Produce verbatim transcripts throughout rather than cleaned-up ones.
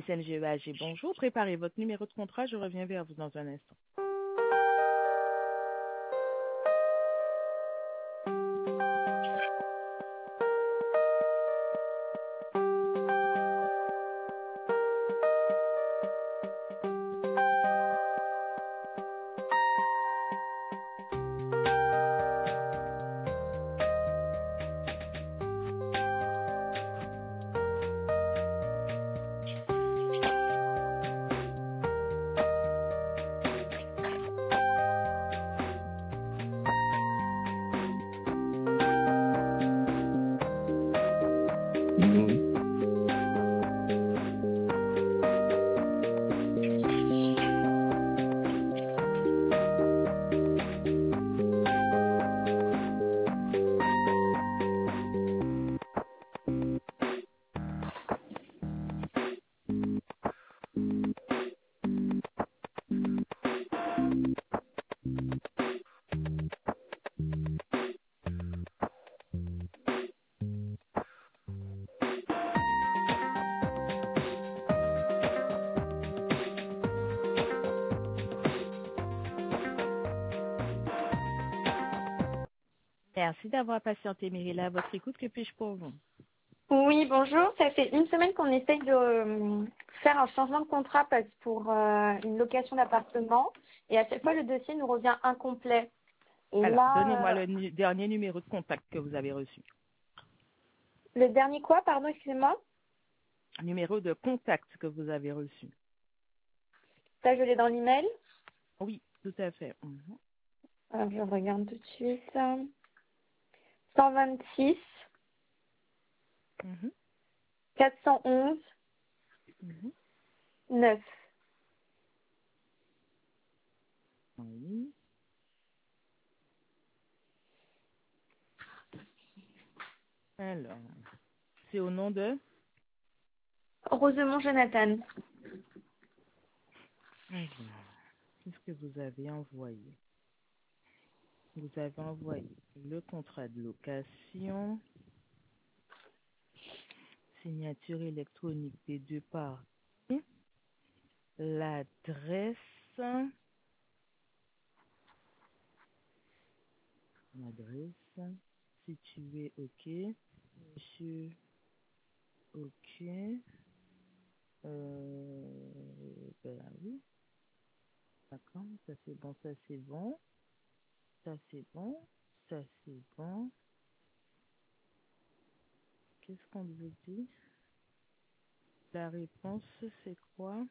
S N G E A G, bonjour. Préparez votre numéro de contrat. Je reviens vers vous dans un instant. Mhm. Merci d'avoir patienté, Myrilla. À votre écoute, que puis-je pour vous? Oui, bonjour. Ça fait une semaine qu'on essaye de euh, faire un changement de contrat parce- pour euh, une location d'appartement. Et à chaque fois, le dossier nous revient incomplet. Et Alors, donnez-moi là, le nu- dernier numéro de contact que vous avez reçu. euh, le dernier quoi, pardon, excusez-moi. Numéro de contact que vous avez reçu. Ça, je l'ai dans l'email. Oui, tout à fait. Mhm. Alors, je regarde tout de suite. cent vingt-six, Mhm. quatre cent onze, Mhm. neuf. Oui. Alors, c'est au nom de... Rosemont Jonathan. Alors, qu'est-ce que vous avez envoyé? Vous avez envoyé le contrat de location, signature électronique des deux parties, l'adresse, l'adresse, située, ok, monsieur, ok, euh, ben oui, d'accord, ça c'est bon, ça c'est bon, ça c'est bon, ça c'est bon. Qu'est-ce qu'on vous dit? La réponse, c'est quoi?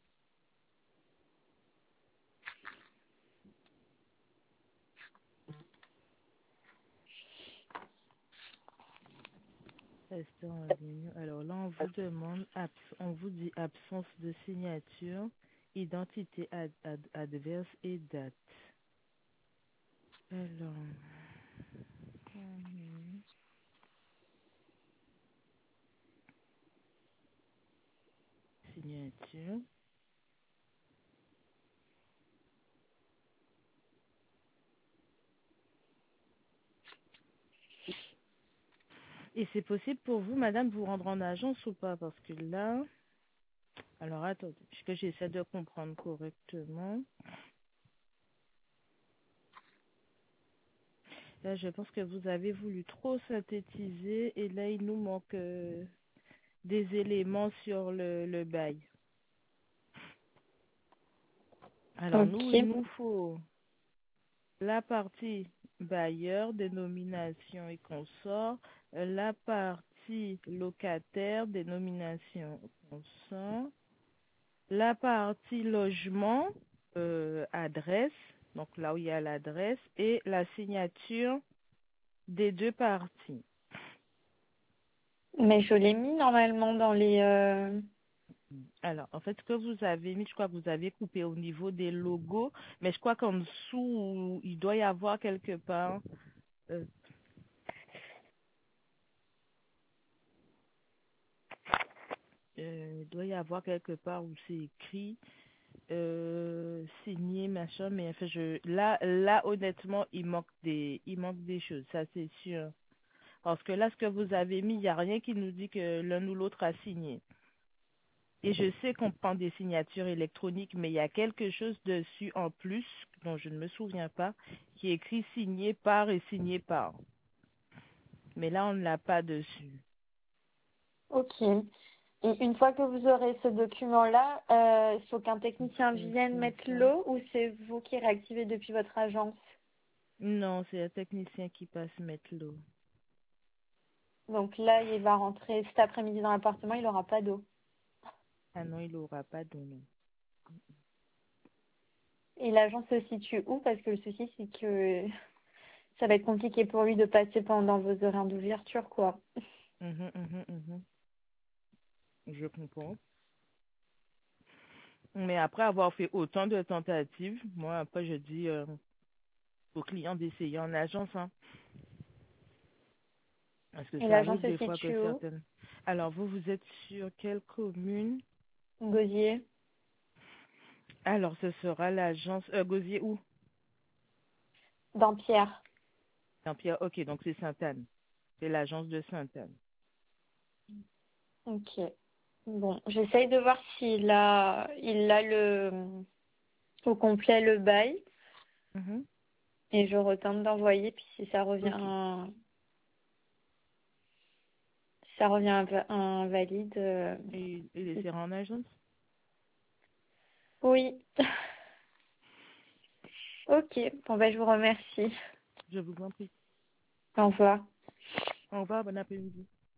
Restaurant en ligne. Alors là, on vous demande, abs- on vous dit absence de signature, identité ad- ad- adverse et date. Alors, mhm, signature. Et c'est possible pour vous, madame, de vous rendre en agence ou pas? Parce que là, alors attendez, puisque j'essaie de comprendre correctement. Là, je pense que vous avez voulu trop synthétiser et là, il nous manque euh, des éléments sur le, le bail. Alors, nous, il Ok. nous faut la partie bailleur, dénomination et consort, euh, la partie locataire, dénomination consort, la partie logement, euh, adresse, donc là où il y a l'adresse, et la signature des deux parties. Mais je l'ai mis normalement dans les... euh, Alors, en fait, ce que vous avez mis, je crois que vous avez coupé au niveau des logos, mais je crois qu'en dessous, il doit y avoir quelque part, euh, euh, il doit y avoir quelque part où c'est écrit euh, signé machin, mais enfin, je là, là, honnêtement, il manque des, il manque des choses, ça c'est sûr. Parce que là, ce que vous avez mis, il n'y a rien qui nous dit que l'un ou l'autre a signé. Et je sais qu'on prend des signatures électroniques, mais il y a quelque chose dessus en plus, dont je ne me souviens pas, qui est écrit signé par et signé par. Mais là, on ne l'a pas dessus. Ok. Et une fois que vous aurez ce document-là, euh, il faut qu'un technicien C'est vienne c'est mettre ça. l'eau ou c'est vous qui réactivez depuis votre agence? Non, c'est un technicien qui passe mettre l'eau. Donc là, il va rentrer cet après-midi dans l'appartement, il n'aura pas d'eau. Ah non, il n'aura pas d'eau, non. Et l'agence se situe où? Parce que le souci, c'est que ça va être compliqué pour lui de passer pendant vos horaires d'ouverture, quoi. Mhm, mhm, mhm. Je comprends. Mais après avoir fait autant de tentatives, moi, après, je dis euh, aux clients d'essayer en agence, hein, parce que Et ça l'agence arrive se des fois que situe où? certaines... Alors, vous, vous êtes sur quelle commune? Gosier, Alors, ce sera l'agence... Euh, Gosier où? Dampierre. Saint-Pierre. Ok, donc c'est Sainte-Anne. C'est l'agence de Sainte-Anne. Ok. Bon, j'essaye de voir s'il a, il a le, au complet le bail Mhm. et je retente d'envoyer. Puis si ça revient, Ok. si ça revient inv- invalide, euh, Et, et les serrés en agence? oui. Ok. Bon ben je vous remercie. Je vous en prie. Au revoir. Au revoir, bon après-midi.